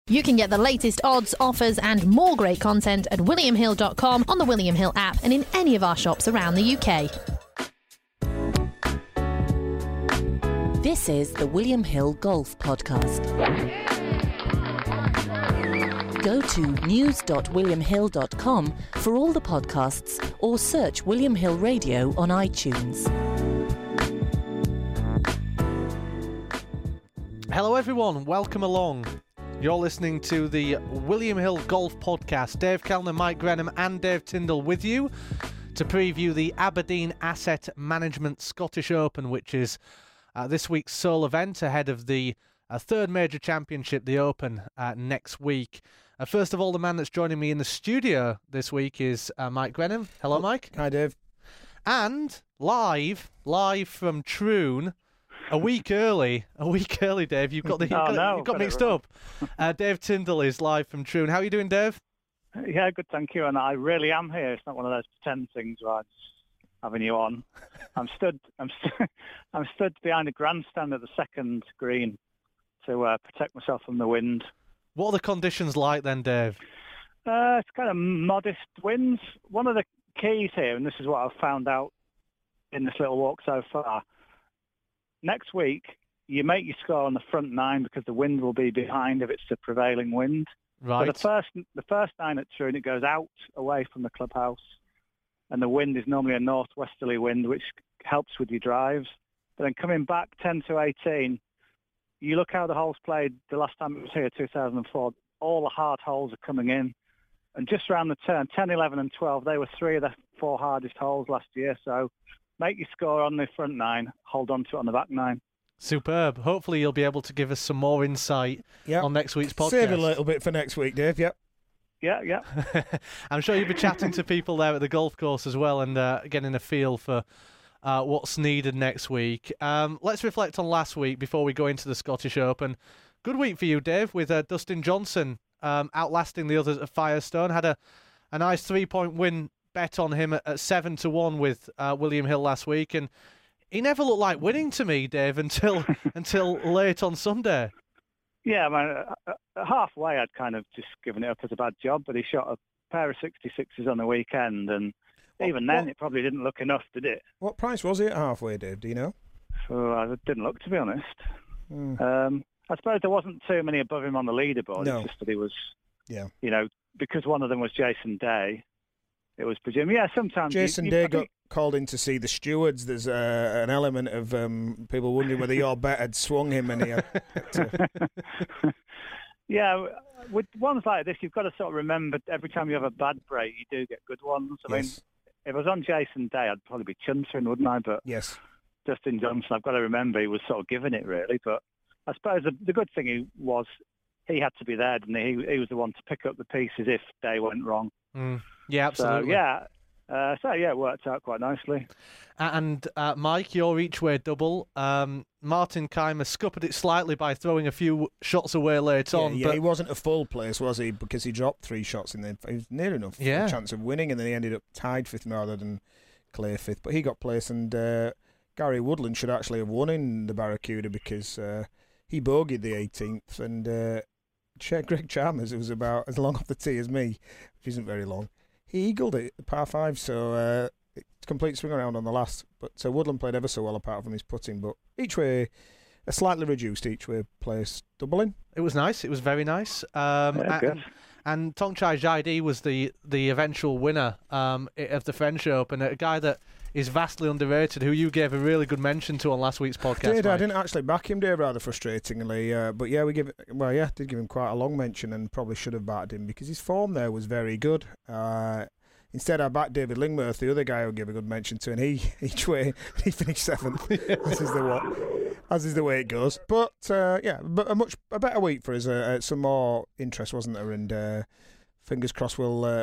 You can get the latest odds, offers and more great content at williamhill.com, on the William Hill app and in any of our shops around the UK. This is the William Hill Golf Podcast. Go to news.williamhill.com for all the podcasts or search William Hill Radio on iTunes. Hello everyone, welcome along. You're listening to the William Hill Golf Podcast. Dave Kellner, Mike Grenham and Dave Tyndall with you to preview the Aberdeen Asset Management Scottish Open, which is this week's sole event ahead of the third major championship, the Open, next week. First of all, the man that's joining me in the studio this week is Mike Grenham. Hello, Mike. Hi, Dave. And live from Troon, a week early, Dave. You've got mixed up. Dave Tyndall is live from Troon. How are you doing, Dave? Yeah, good, thank you. And I really am here. It's not one of those pretend things where I'm just having you on. I'm stood behind a grandstand at the second green to protect myself from the wind. What are the conditions like then, Dave? It's kind of modest winds. One of the keys here, and this is what I've found out in this little walk so far. Next week, you make your score on the front nine because the wind will be behind if it's the prevailing wind. Right. So the first nine at Troon, it goes out away from the clubhouse, and the wind is normally a northwesterly wind, which helps with your drives. But then coming back 10 to 18, you look how the holes played the last time it was here, 2004. All the hard holes are coming in, and just around the turn, 10, 11, and 12, they were three of the four hardest holes last year. So make your score on the front nine, hold on to it on the back nine. Superb. Hopefully you'll be able to give us some more insight on next week's podcast. Save a little bit for next week, Dave, yep. Yeah. I'm sure you'll be chatting to people there at the golf course as well and getting a feel for what's needed next week. Let's reflect on last week before we go into the Scottish Open. Good week for you, Dave, with Dustin Johnson outlasting the others at Firestone. Had a nice 3-point win bet on him at 7-1 with William Hill last week, and he never looked like winning to me, Dave, until late on Sunday. Yeah, halfway I'd kind of just given it up as a bad job, but he shot a pair of 66s on the weekend, and even then it probably didn't look enough, did it? What price was it halfway, Dave? Do you know? It didn't look, to be honest. I suppose there wasn't too many above him on the leaderboard. No. It's just that he was, because one of them was Jason Day, it was presumed. Yeah, sometimes... Jason Day got called in to see the stewards. There's an element of people wondering whether your bet had swung him and he had to... Yeah, with ones like this, you've got to sort of remember every time you have a bad break, you do get good ones. I mean, if I was on Jason Day, I'd probably be chuntering, wouldn't I? But yes, Dustin Johnson, I've got to remember he was sort of giving it, really. But I suppose the good thing was he had to be there, didn't he? He was the one to pick up the pieces if Day went wrong. Yeah, absolutely. So, it worked out quite nicely. And Mike, your each-way double. Martin Keimer scuppered it slightly by throwing a few shots away late on. Yeah, but he wasn't a full place, was he? Because he dropped 3 shots in there. He was near enough for a chance of winning, and then he ended up tied 5th rather than clear 5th. But he got place, and Gary Woodland should actually have won in the Barracuda because he bogeyed the 18th, and Greg Chalmers, who was about as long off the tee as me, which isn't very long, he eagled it, par 5, so complete swing around on the last. But Woodland played ever so well apart from his putting, but each way, a slightly reduced each way place doubling. It was nice, it was very nice. And Thongchai Jaidee was the eventual winner of the French Open, a guy that is vastly underrated, who you gave a really good mention to on last week's podcast. I didn't actually back him, Dave, rather frustratingly. But yeah, did give him quite a long mention and probably should have backed him because his form there was very good. Instead, I backed David Lingmerth, the other guy who gave a good mention to, and he finished 7th. As is the way it goes. But but a better week for us. Some more interest, wasn't there? And fingers crossed we'll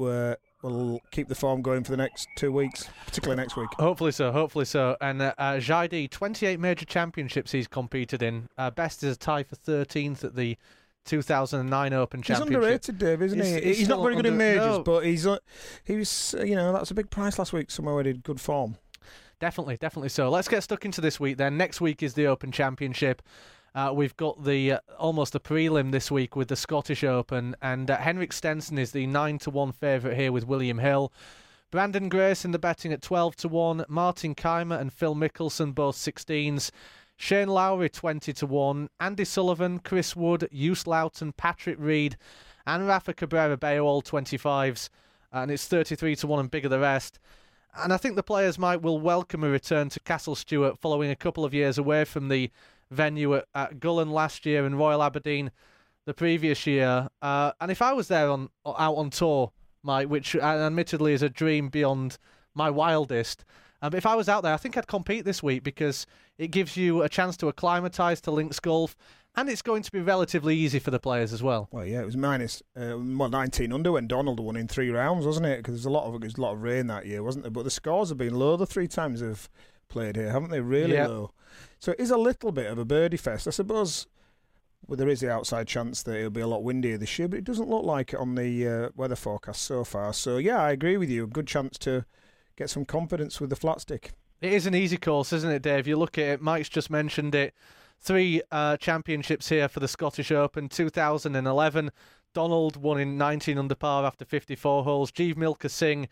keep the form going for the next 2 weeks, particularly next week. Hopefully so. And Jaidee, 28 major championships he's competed in. Best is a tie for 13th at the 2009 Open Championship. He's underrated, Dave, isn't he? He's not very good in majors, but he was, that was a big price last week somewhere where he did good form. Definitely so. Let's get stuck into this week then. Next week is the Open Championship. we've got the almost a prelim this week with the Scottish Open, and Henrik Stenson is the 9-1 favourite here with William Hill. Brandon Grace in the betting at 12-1. Martin Keimer and Phil Mickelson both 16s. Shane Lowry 20-1. Andy Sullivan, Chris Wood, Hughes Loughton, Patrick Reed, and Rafa Cabrera Bello all 25s, and it's 33-1 and bigger the rest. And I think the players will welcome a return to Castle Stewart following a couple of years away from the venue at Gullen last year and Royal Aberdeen the previous year. And if I was there out on tour, Mike, which admittedly is a dream beyond my wildest, but if I was out there, I think I'd compete this week because it gives you a chance to acclimatise to links golf, and it's going to be relatively easy for the players as well. Well, yeah, it was minus 19 under when Donald won in 3 rounds, wasn't it? Because there's a lot of rain that year, wasn't there? But the scores have been low the 3 times they've played here, haven't they? Really low. So it is a little bit of a birdie fest, I suppose. Well, there is the outside chance that it'll be a lot windier this year, but it doesn't look like it on the weather forecast so far. So yeah, I agree with you. A good chance to get some confidence with the flat stick. It is an easy course, isn't it, Dave? You look at it, Mike's just mentioned it. 3 championships here for the Scottish Open. 2011, Donald won in 19 under par after 54 holes. Jeev Milka Singh,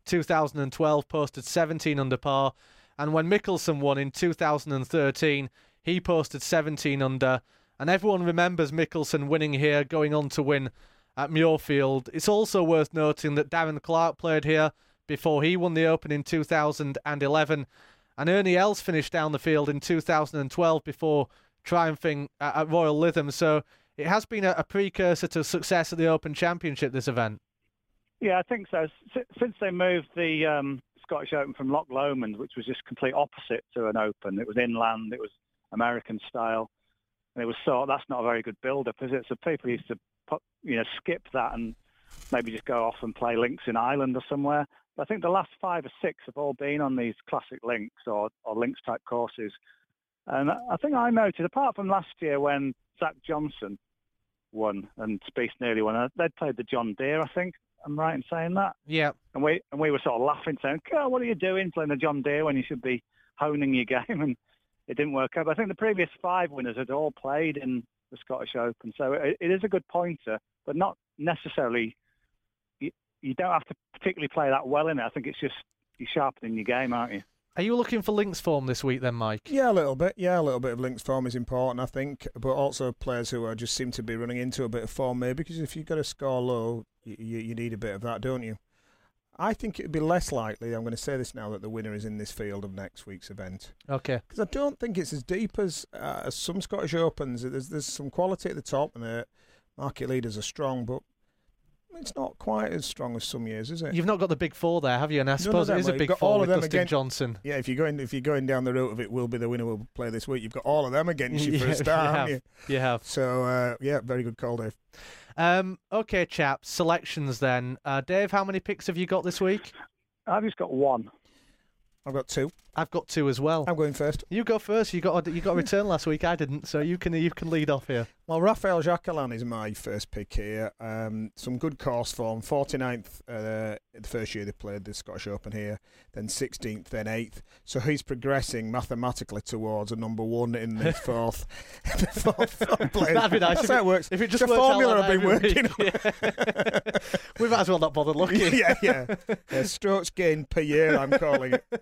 2012, posted 17 under par. And when Mickelson won in 2013, he posted 17 under. And everyone remembers Mickelson winning here, going on to win at Muirfield. It's also worth noting that Darren Clarke played here before he won the Open in 2011. And Ernie Els finished down the field in 2012 before triumphing at Royal Lytham. So it has been a precursor to success at the Open Championship, this event. Yeah, I think so. Since they moved the Scottish Open from Loch Lomond, which was just complete opposite to an Open. It was inland, it was American style, and it was that's not a very good build-up, is it? So people used to skip that and maybe just go off and play links in Ireland or somewhere. But I think the last 5 or 6 have all been on these classic links or links-type courses. And I think I noticed, apart from last year when Zach Johnson won and Spieth nearly won, they'd played the John Deere, I think. I'm right in saying that? Yeah. And we were sort of laughing, saying, "God, what are you doing playing the John Deere when you should be honing your game?" And it didn't work out. But I think the previous 5 winners had all played in the Scottish Open. So it is a good pointer, but not necessarily... You don't have to particularly play that well in it. I think it's just you're sharpening your game, aren't you? Are you looking for links form this week then, Mike? Yeah, a little bit. Yeah, a little bit of links form is important, I think. But also players who just seem to be running into a bit of form maybe, because if you've got to score low, you need a bit of that, don't you? I think it would be less likely, I'm going to say this now, that the winner is in this field of next week's event. Okay. Because I don't think it's as deep as some Scottish Opens. There's some quality at the top, and the market leaders are strong, but it's not quite as strong as some years, is it? You've not got the big 4 there, have you? And I suppose it is a big 4 with Dustin Johnson. Yeah, if you're going down the route of it will be the winner will play this week, you've got all of them against you for a start, haven't you? You have. So, very good call, Dave. Okay, chaps, selections then. Dave, how many picks have you got this week? I've just got 1. I've got 2. I've got 2 as well. I'm going first. You go first. You got a return last week. I didn't, so you can lead off here. Well, Rafael Jacquelin is my first pick here. Some good course form. 49th the first year they played the Scottish Open here, then 16th, then 8th. So he's progressing mathematically towards a number 1 in the fourth place. That'd be nice. That's how it works. If it just the formula I've been working on. Yeah. We might as well not bother looking. Yeah. Strokes gained per year, I'm calling it.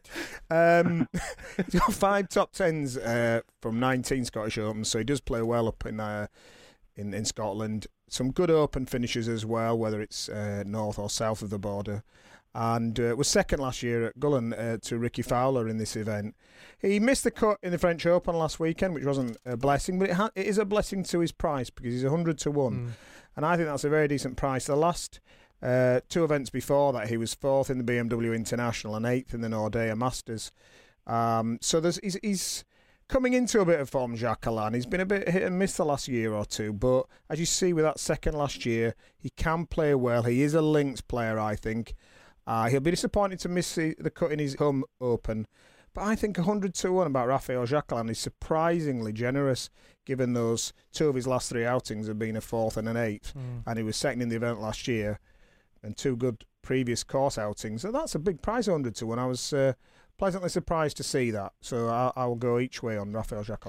He's got 5 top 10s from 19 Scottish Opens, so he does play well up in Scotland. Some good Open finishes as well, whether it's north or south of the border. And was second last year at Gullen to Ricky Fowler in this event. He missed the cut in the French Open last weekend, which wasn't a blessing, but it is a blessing to his price because he's 100-1. And I think that's a very decent price. The last 2 events before that, he was 4th in the BMW International and 8th in the Nordea Masters. So he's coming into a bit of form, Jacquelin. He's been a bit hit and miss the last year or 2, but as you see with that second last year, he can play well. He is a links player, I think. He'll be disappointed to miss the cut in his home Open, but I think 100-1 about Rafael Jacquelin is surprisingly generous, given those 2 of his last 3 outings have been a 4th and an 8th, and he was second in the event last year, and 2 good previous course outings. So that's a big price, 100-1. I was pleasantly surprised to see that. So I will go each way on Rafael Jacquelin.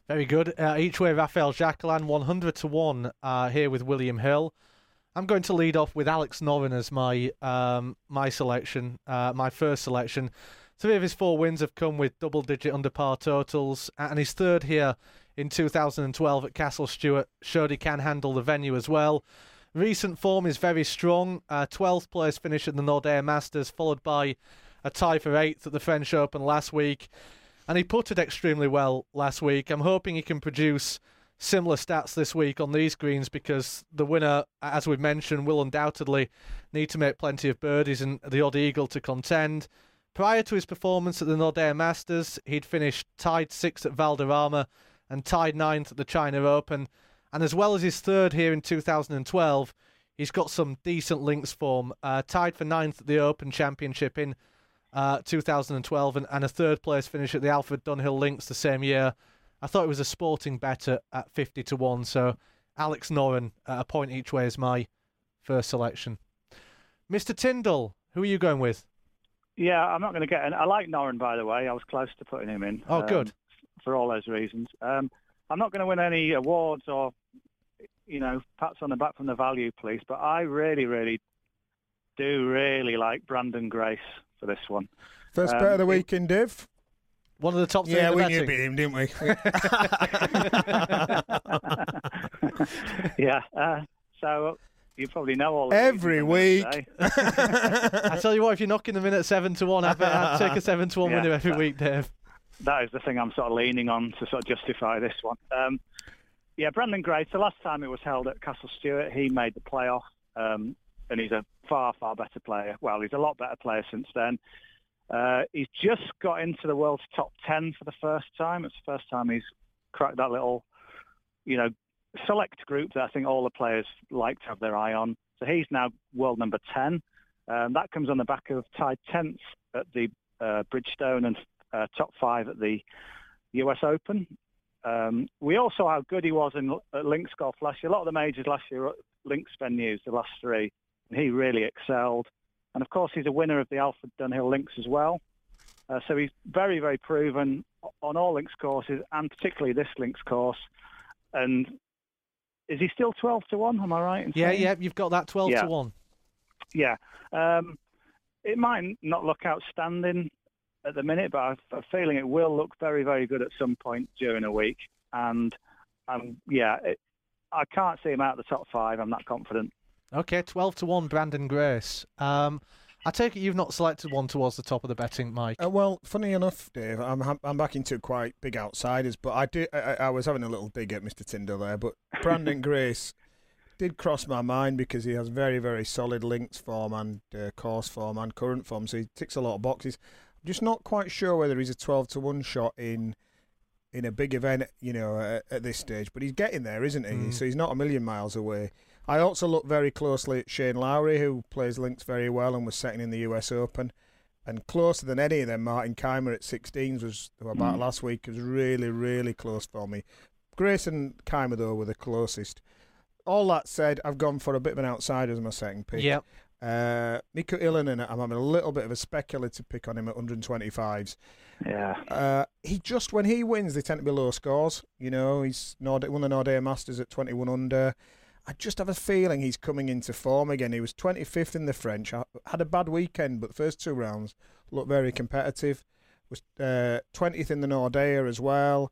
Very good. Each way, Rafael Jacqueline, 100 to 1 here with William Hill. I'm going to lead off with Alex Noren as my selection, my first selection. 3 of his 4 wins have come with double-digit under par totals, and his third here in 2012 at Castle Stewart showed he can handle the venue as well. Recent form is very strong. 12th place finish at the Nordea Masters, followed by a tie for 8th at the French Open last week. And he putted extremely well last week. I'm hoping he can produce similar stats this week on these greens, because the winner, as we've mentioned, will undoubtedly need to make plenty of birdies and the odd eagle to contend. Prior to his performance at the Nordea Masters, he'd finished tied 6th at Valderrama and tied 9th at the China Open. And as well as his third here in 2012, he's got some decent links form. Tied for 9th at the Open Championship in 2012 and a third place finish at the Alfred Dunhill Links the same year. I thought it was a sporting bet at 50 to 1. So Alex Noren at a point each way is my first selection. Mr. Tyndall, who are you going with? Yeah, I'm not going to get I like Noren, by the way. I was close to putting him in. Oh, good. For all those reasons. I'm not going to win any awards or, pats on the back from the value police, but I really, really do really like Brandon Grace for this one. First bet of the weekend, Div. One of the top 3 Yeah, in the we betting. knew beat him, didn't we? Yeah. So you probably know all every week. I tell you what, if you're knocking them in at 7 to 1, I'd take a 7 to 1 winner every week, Dave. That is the thing I'm sort of leaning on to sort of justify this one. Brandon Grace, the last time it was held at Castle Stewart, he made the playoff, and he's a far, far better player. Well, he's a lot better player since then. He's just got into the world's top 10 for the first time. It's the first time he's cracked that little, select group that I think all the players like to have their eye on. So he's now world number 10. That comes on the back of tied 10th at the Bridgestone and top 5 at the US Open. We also saw how good he was at links golf last year. A lot of the majors last year were at links venues, the last 3, and he really excelled. And of course, he's a winner of the Alfred Dunhill Links as well. So he's very, very proven on all links courses, and particularly this links course. And is he still 12 to 1? Am I right in saying? Yeah, you've got that 12 to 1. Yeah. It might not look outstanding at the minute, but I've a feeling it will look very, very good at some point during a week. And I can't see him out of the top 5. I'm not confident. Okay, 12 to 1, Brandon Grace. I take it you've not selected one towards the top of the betting, Mike. Well, funny enough, Dave, I'm back into quite big outsiders, but I was having a little dig at Mr. Tyndall there, but Brandon Grace did cross my mind because he has very, very solid links form and course form and current form, so he ticks a lot of boxes. I'm just not quite sure whether he's a 12 to 1 shot in a big event, at this stage, but he's getting there, isn't he? So he's not a million miles away. I also look very closely at Shane Lowry, who plays links very well and was second in the US Open. And closer than any of them, Martin Keimer at 16s was about last week. It was really, really close for me. Grace and Keimer, though, were the closest. All that said, I've gone for a bit of an outsider as my second pick. Yep. Mikko Ilonen, I'm having a little bit of a speculative pick on him at 125s. Yeah. When he wins, they tend to be low scores. He's won the Nordea Masters at 21 under. I just have a feeling he's coming into form again. He was 25th in the French. Had a bad weekend, but the first 2 rounds looked very competitive. Was 20th in the Nordea as well.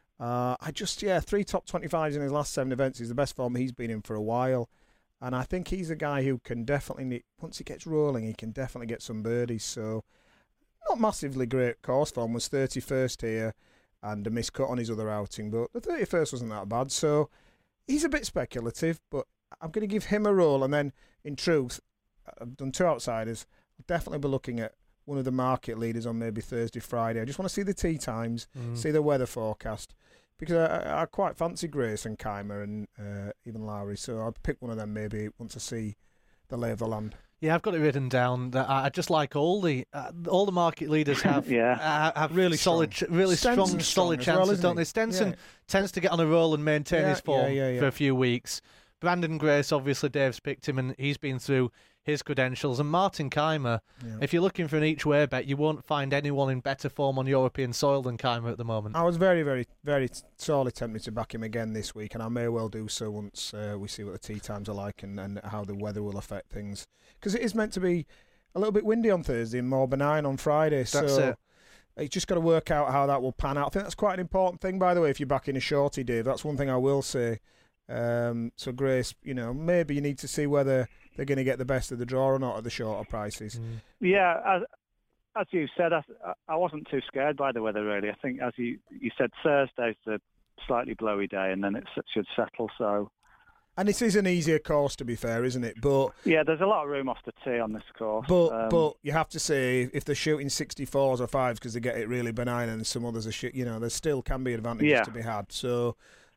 3 top 25s in his last 7 events is the best form he's been in for a while. And I think he's a guy who can definitely, once he gets rolling, he can definitely get some birdies. So, not massively great course form, was 31st here and a miscut on his other outing, but the 31st wasn't that bad. So, he's a bit speculative, but I'm going to give him a roll. And then, in truth, I've done 2 outsiders. I'll definitely be looking at one of the market leaders on maybe Thursday, Friday. I just want to see the tee times, see the weather forecast. Because I quite fancy Grace and Keimer and even Lowry. So I'll pick one of them maybe once I see the lay of the land. Yeah, I've got it written down that I just like all the market leaders have have really strong solid chances, don't they? Stenson tends to get on a roll and maintain his form for a few weeks. Brandon Grace, obviously, Dave's picked him, and he's been through his credentials. And Martin Keimer, if you're looking for an each-way bet, you won't find anyone in better form on European soil than Keimer at the moment. I was very, very, very sorely tempted to back him again this week, and I may well do so once we see what the tee times are like and how the weather will affect things. Because it is meant to be a little bit windy on Thursday and more benign on Friday. That's it. It's just got to work out how that will pan out. I think that's quite an important thing, by the way, if you're backing a shorty, Dave. That's one thing I will say. So Grace, maybe you need to see whether they're going to get the best of the draw or not at the shorter prices. Yeah, as you said, I wasn't too scared by the weather, really. I think, as you said, Thursday's a slightly blowy day, and then it should settle. So, and this is an easier course, to be fair, isn't it? But yeah, there's a lot of room off the tee on this course. But you have to say, if they're shooting 64s or 5s because they get it really benign, and some others are there still can be advantages to be had. So.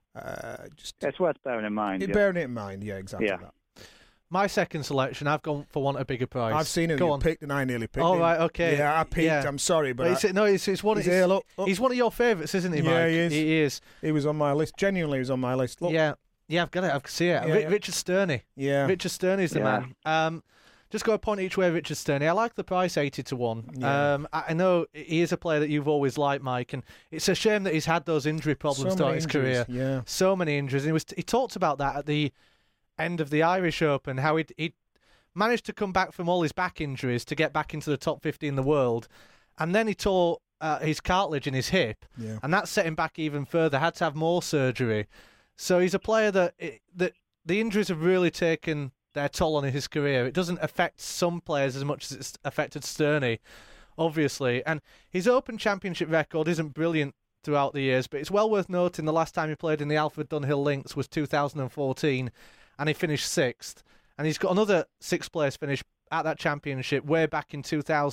It's worth bearing in mind. Bearing it in mind, exactly that. My second selection, I've gone for one at a bigger price. I've seen him. You picked, and I nearly picked him. Oh, right, okay. Yeah, I peaked. Yeah. I'm sorry, but it's one. He's one of your favourites, isn't he, Mike? Yeah, he is. He was on my list. Genuinely, he was on my list. Look. Yeah, I've got it. I can see it. Yeah, Richard Sterney. Yeah, Richard Sterney's the man. Just go a point each way, Richard Sterney. I like the price 80-1. Yeah. I know he is a player that you've always liked, Mike, and it's a shame that he's had those injury problems throughout his career. Yeah. So many injuries. And he talked about that at the end of the Irish Open, how he managed to come back from all his back injuries to get back into the top 50 in the world, and then he tore his cartilage in his hip, and that set him back even further. Had to have more surgery. So he's a player that the injuries have really taken their toll on his career. It doesn't affect some players as much as it's affected Sterney, obviously. And his Open Championship record isn't brilliant throughout the years, but it's well worth noting the last time he played in the Alfred Dunhill Links was 2014, and he finished 6th. And he's got another 6th place finish at that championship way back in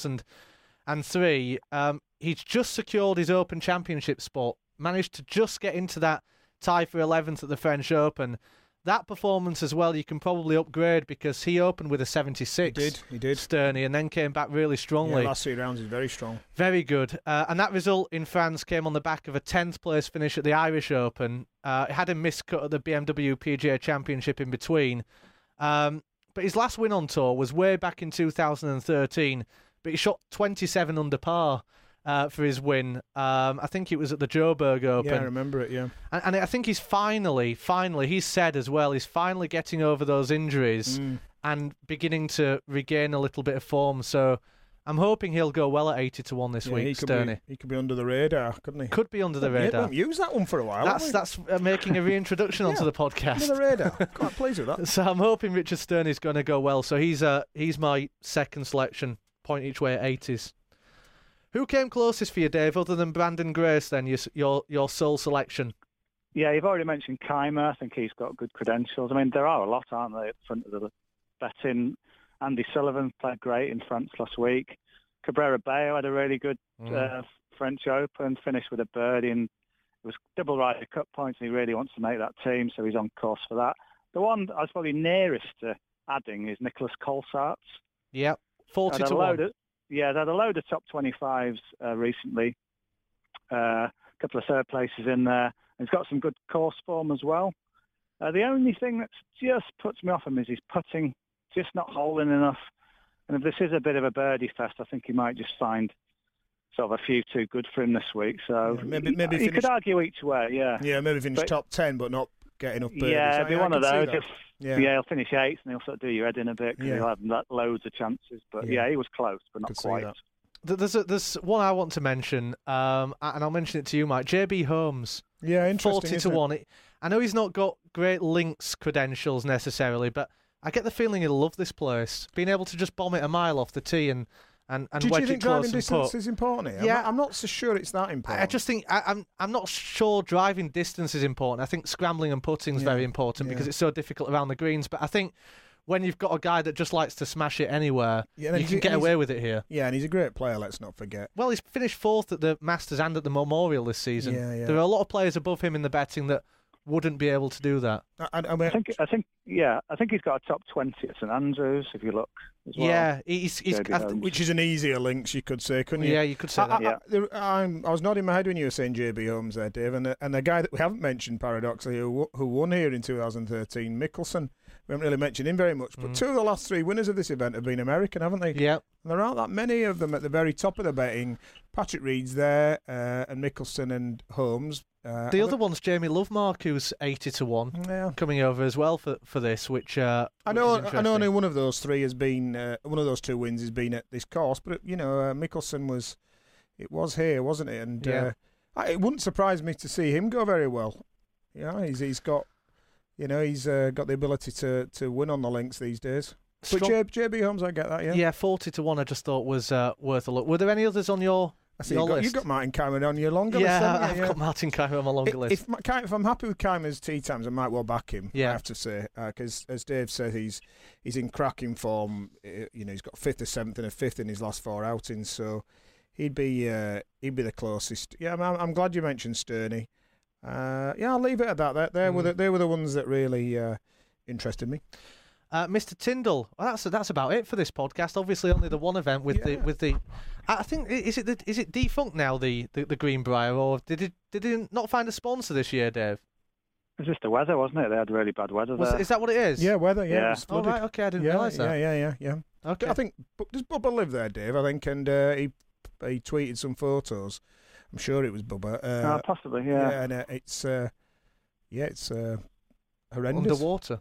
2003. He's just secured his Open Championship spot, managed to just get into that tie for 11th at the French Open. That performance as well, you can probably upgrade because he opened with a 76. He did. Sterney, and then came back really strongly. Yeah, last 3 rounds is very strong. Very good. And that result in France came on the back of a 10th place finish at the Irish Open. It had a miscut at the BMW PGA Championship in between. But his last win on tour was way back in 2013. But he shot 27 under par for his win. I think it was at the Joburg Open. Yeah, I remember it, yeah. And I think he's finally, he's said as well, he's finally getting over those injuries and beginning to regain a little bit of form. So I'm hoping he'll go well at 80-1 this week, Sterney. He could be under the radar, couldn't he? Could be under the radar. We've used that one for a while. That's making a reintroduction onto the podcast. Under the radar. Quite pleased with that. So I'm hoping Richard Sterney's going to go well. So he's my second selection, point each way at 80s. Who came closest for you, Dave, other than Brandon Grace, then, your sole selection? Yeah, you've already mentioned Keimer. I think he's got good credentials. I mean, there are a lot, aren't they, at the front of the betting. Andy Sullivan played great in France last week. Cabrera Bello had a really good French Open, finished with a birdie, and it was double Ryder Cup points, and he really wants to make that team, so he's on course for that. The one I was probably nearest to adding is Nicholas Colsaerts. Yep, 40-1. Yeah, they had a load of top 25s recently. A couple of third places in there. He's got some good course form as well. The only thing that just puts me off him is his putting, just not holding enough. And if this is a bit of a birdie fest, I think he might just find sort of a few too good for him this week. So maybe you could argue each way, yeah. Yeah, maybe finish top 10, but not get enough birdies. Yeah, it'll be one of those. Yeah, he'll finish 8th and he'll sort of do your head in a bit because he'll have loads of chances. But yeah, he was close, but not quite. There's one I want to mention, and I'll mention it to you, Mike. JB Holmes. Yeah, interesting. 40-1. I know he's not got great links credentials necessarily, but I get the feeling he'll love this place. Being able to just bomb it a mile off the tee and do wedge you think it close driving distance is important here? Yeah, I'm not so sure it's that important. I just think I'm not sure driving distance is important. I think scrambling and putting is very important because it's so difficult around the greens. But I think when you've got a guy that just likes to smash it anywhere, you can get away with it here. Yeah, and he's a great player, let's not forget. Well, he's finished 4th at the Masters and at the Memorial this season. Yeah. There are a lot of players above him in the betting that wouldn't be able to do that. I think he's got a top 20 at St Andrews, if you look as well. Yeah, which is an easier links, you could say, couldn't you? Yeah, you could say that. I was nodding my head when you were saying JB Holmes there, Dave, and the guy that we haven't mentioned, paradoxically, who won here in 2013, Mickelson. We haven't really mentioned him very much, but 2 of the last 3 winners of this event have been American, haven't they? Yeah. And there aren't that many of them at the very top of the betting. Patrick Reed's there, and Mickelson and Holmes. The other one's Jamie Lovemark, who's 80-1, coming over as well for this, which I know only one of those 3 has been one of those 2 wins has been at this course, but Mickelson was here, wasn't it? And it wouldn't surprise me to see him go very well. Yeah, he's got the ability to win on the links these days. But JB Holmes, I get that. Yeah, 40-1. I just thought was worth a look. Were there any others on your? I see you've got Martin Keimer on your longer list. I've got Martin Keimer on my longer list. If I'm happy with Keimer's tee times, I might well back him. Yeah. I have to say, because as Dave said, he's in cracking form. He's got 5th or 7th and a 5th in his last 4 outings, so he'd be the closest. Yeah, I'm glad you mentioned Sterney. I'll leave it at that. They were the ones that really interested me. Mr. Tyndall, well, that's about it for this podcast. Obviously, only the one event with the. I think is it defunct now, the Greenbrier, or did it not find a sponsor this year, Dave? It was just the weather, wasn't it? They had really bad weather there. Is that what it is? Yeah, weather. Yeah. It was flooded. Right. Okay, I didn't realise that. Yeah. Okay. I think does Bubba live there, Dave? I think, and he tweeted some photos. I'm sure it was Bubba. Possibly. Yeah. Yeah, and it's horrendous. Underwater.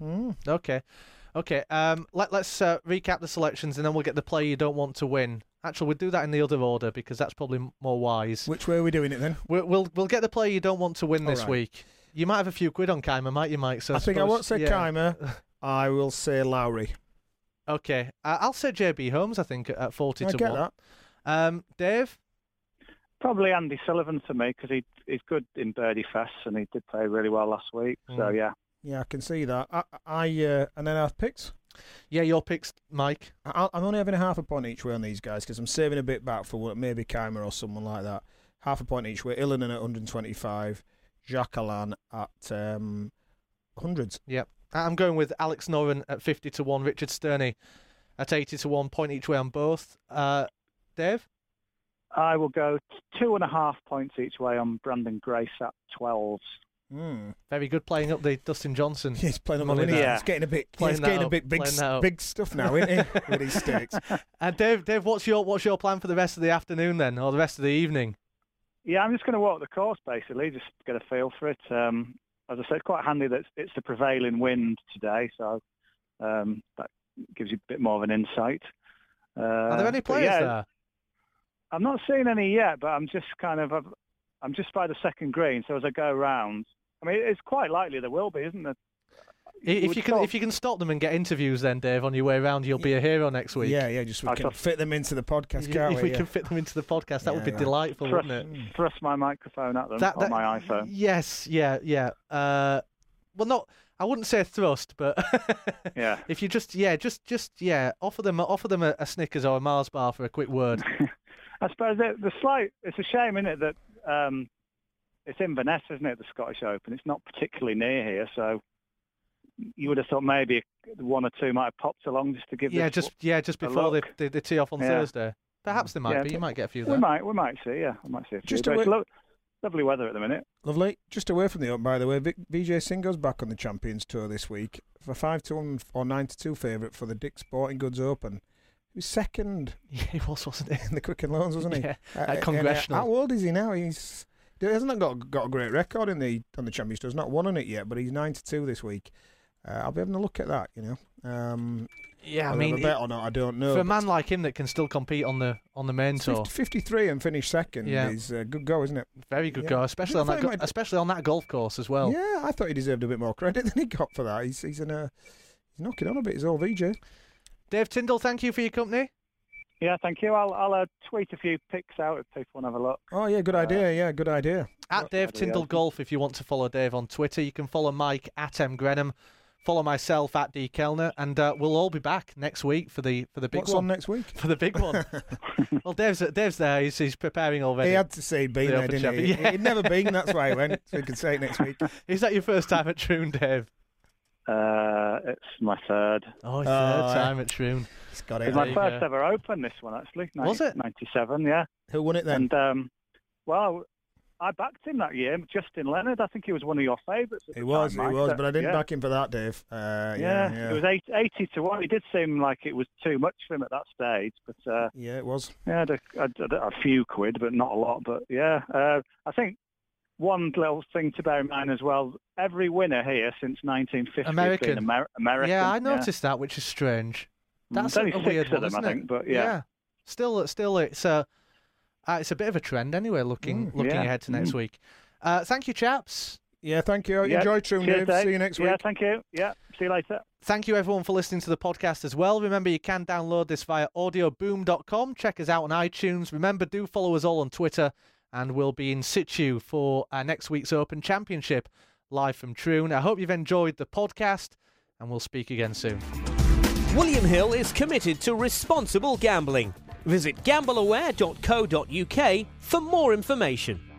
Okay. Let's recap the selections, and then we'll get the player you don't want to win. Actually, we'll do that in the other order because that's probably more wise. Which way are we doing it then? We'll get the player you don't want to win this week. You might have a few quid on Keimer, might you, Mike? So I think I won't say Keimer. I will say Lowry. Okay, I'll say JB Holmes. I think at 40-1. I get that. Dave. Probably Andy Sullivan for me because he's good in birdie fests and he did play really well last week. So yeah. Yeah, I can see that. And then our picks. Yeah, your picks, Mike. I'm only having a half a point each way on these guys because I'm saving a bit back for maybe Keimer or someone like that. Half a point each way. Illanen at 125, Jacques Allan at 100s. Yep. I'm going with Alex Noren at 50-1, Richard Sterney at 80-1, point each way on both. Dave? I will go 2.5 points each way on Brandon Grace at 12s. Very good, playing up the Dustin Johnson. He's playing up the money. Yeah. He's getting a bit big stuff now, isn't he? With his stakes. And Dave, what's your plan for the rest of the afternoon then, or the rest of the evening? Yeah, I'm just going to walk the course basically, just get a feel for it. As I said, it's quite handy that it's the prevailing wind today, so that gives you a bit more of an insight. Are there any players there? I'm not seeing any yet, but I'm just by the second green, so as I go round, I mean, it's quite likely there will be, isn't there? If you can stop them and get interviews, then Dave, on your way around, you'll be a hero next week. Yeah. Just we can fit them into the podcast, can't we? If we can fit them into the podcast, that would be delightful, wouldn't it? Thrust my microphone at them on my iPhone. Yes, yeah. Well, not. I wouldn't say thrust, but yeah. If you just offer them a Snickers or a Mars bar for a quick word. I suppose it's a shame, isn't it, that it's Inverness, isn't it, the Scottish Open? It's not particularly near here, so you would have thought maybe 1 or 2 might have popped along just to give just before they tee off on Thursday. Perhaps they might be. You might get a few there. We might see. Yeah, we might see a few. It's lovely weather at the minute. Lovely. Just away from the Open, by the way, Vijay Singh goes back on the Champions Tour this week for 5-1 or 9-2 favourite for the Dick's Sporting Goods Open. He was second. Yeah, he was, wasn't he? In the Quicken Loans, wasn't he? Yeah, at Congressional. How old is he now? He hasn't got a great record on the Champions Tour. He's not won on it yet, but he's 9-2 this week. I'll be having a look at that, Yeah, I mean, a bet or not, I don't know. For a man like him that can still compete on the main tour, 53 and finish second is a good go, isn't it? Very good go, especially on that golf course as well. Yeah, I thought he deserved a bit more credit than he got for that. He's knocking on a bit. He's all VJ. Dave Tyndall, thank you for your company. Yeah, thank you. I'll tweet a few pics out if people want to have a look. Oh yeah, good idea. Good idea. At Dave Tyndall Golf, if you want to follow Dave on Twitter, you can follow Mike at M Grenham. Follow myself at D Kellner, and we'll all be back next week for the big What's one. on next week? For the big one. Well, Dave's there. He's preparing already. He had to say he'd been there, didn't he? Yeah. He'd never been, that's why he went, so he could say it next week. Is that your first time at Troon, Dave? It's my third. Oh, third time at Troon. It's got it. It's my first ever Open, this one, actually. Was it? 97, yeah. Who won it then? And, well, I backed him that year, Justin Leonard. I think he was one of your favourites. He was, but I didn't back him for that, Dave. Yeah, it was 80 to 1. It did seem like it was too much for him at that stage, but yeah, it was. Yeah, I had a few quid, but not a lot. But yeah, I think one little thing to bear in mind as well: every winner here since 1950 American. has been American. Yeah, I noticed that, which is strange. That's only a weird six one, of them, isn't I think, it? but yeah. Still, it's a bit of a trend anyway. Looking ahead to next week. Thank you, chaps. Yeah, thank you. Enjoy Troon, Dave. See you next week. Yeah, thank you. Yeah, see you later. Thank you, everyone, for listening to the podcast as well. Remember, you can download this via audioboom.com. Check us out on iTunes. Remember, do follow us all on Twitter, and we'll be in situ for next week's Open Championship live from Troon. I hope you've enjoyed the podcast, and we'll speak again soon. William Hill is committed to responsible gambling. Visit gambleaware.co.uk for more information.